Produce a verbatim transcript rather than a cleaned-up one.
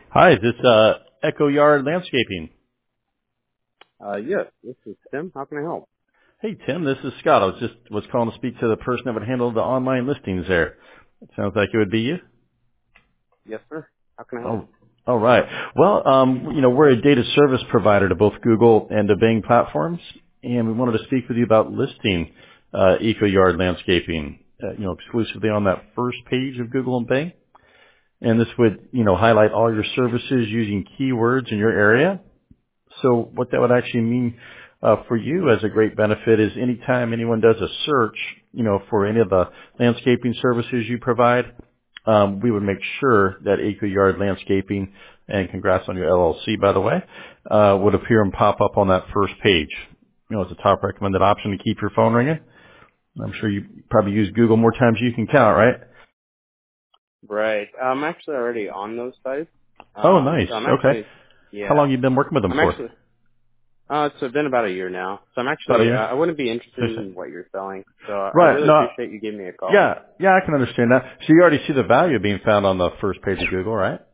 Hi, is this uh, Echo Yard Landscaping? Uh, yes, this is Tim. How can I help? Hey, Tim, this is Scott. I was just was calling to speak to the person that would handle the online listings there. It sounds like it would be you. Yes, sir. How can I help? Oh, all right. Well, um, you know, we're a data service provider to both Google and to Bing platforms, and we wanted to speak with you about listing uh, Eco Yard Landscaping, uh, you know, exclusively on that first page of Google and Bing. And this would, you know, highlight all your services using keywords in your area. So what that would actually mean uh, for you as a great benefit is anytime anyone does a search, you know, for any of the landscaping services you provide, um, we would make sure that EcoYard Landscaping, and congrats on your L L C, by the way, uh, would appear and pop up on that first page. You know, it's a top recommended option to keep your phone ringing. I'm sure you probably use Google more times than you can count, right? Right. I'm actually already on those sites. Oh, Um, nice. so I'm Okay. actually, How long yeah, you been working with them I'm for? actually, uh, it's been about a year now. So I'm About a actually, uh, year. I wouldn't be interested in what you're selling. So I Right. really No. appreciate you giving me a call. Yeah, yeah, I can understand that. So you already see the value being found on the first page of Google, right?